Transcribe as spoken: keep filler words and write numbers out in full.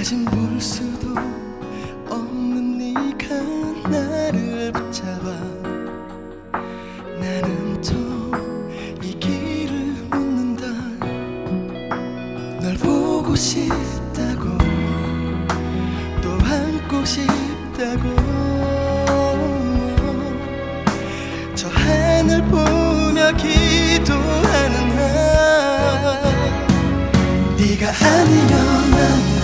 다신 볼 수도 없는 네가 나를 붙잡아 나는 또 이 길을 묻는다. 널 보고 싶다고 또 안고 싶다고 저 하늘 보며 기도하는 나 네가 아니면 난